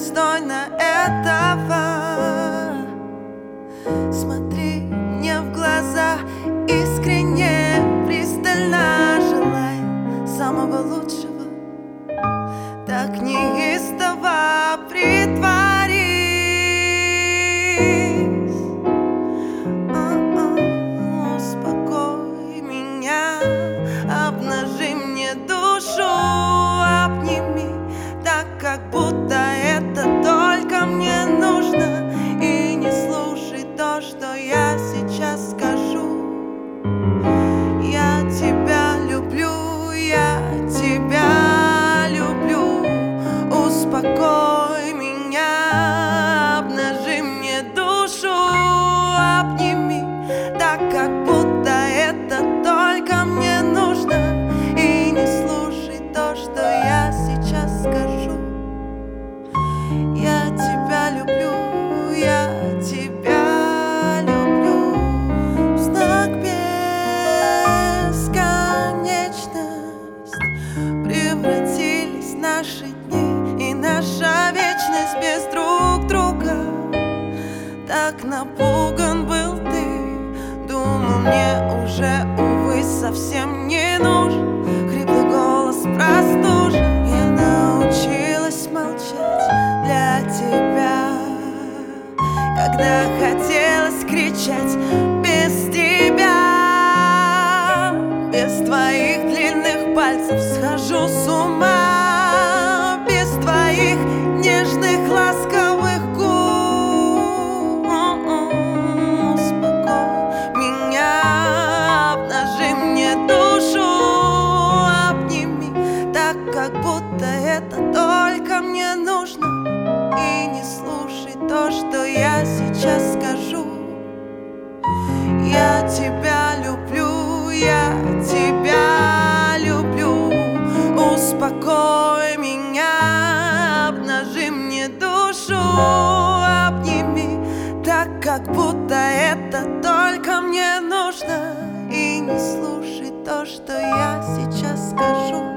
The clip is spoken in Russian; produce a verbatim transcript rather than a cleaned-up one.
достойна этого. Смотри мне в глаза искренне, пристально, желая самого лучшего. Так неистово притворись, О-о, успокой меня, обнажи мне душу, обними так, как будто это только мне нужно. И не слушай то, что я сейчас скажу. Я тебя люблю, я тебя люблю. Успокой меня, обнажи мне душу, обними так, как будто это только мне нужно. И не слушай то, что я сейчас скажу. Я тебя люблю, я тебя люблю. В знак бесконечность превратились наши дни и наша вечность без друг друга. Так напуган был ты, думал, мне уже, увы, совсем не нужен хриплый голос простужен. Я научилась молчать для тебя, когда хотелось кричать без тебя. Без твоих длинных пальцев схожу с ума, без твоих нежных ласковых губ. Успокой меня, обнажи мне душу, обними так, как будто это только мне нужно. И не слушай то, что я сейчас скажу. Я тебя люблю, я тебя люблю. Успокой меня, обнажи мне душу, обними так, как будто это только мне нужно. И не слушай то, что я сейчас скажу.